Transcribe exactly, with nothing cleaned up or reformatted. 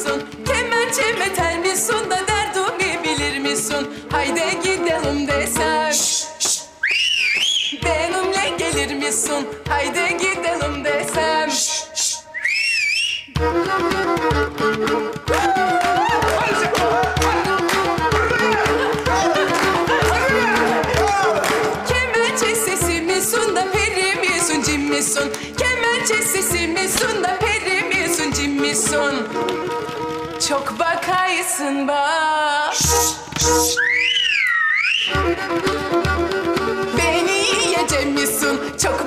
misin? Kemençeme tel misin da derdimi bilir misin? Haydi gidelim desem. Şş, şş. Benimle gelir misin? Haydi gidelim desem. Şş, şş. Kemençe sesi misin da peri misin, cin misin? Kemençe sesi misin da peri misin, cin misin? Çok bakaysın bak. Beni yiyecek misin? Çok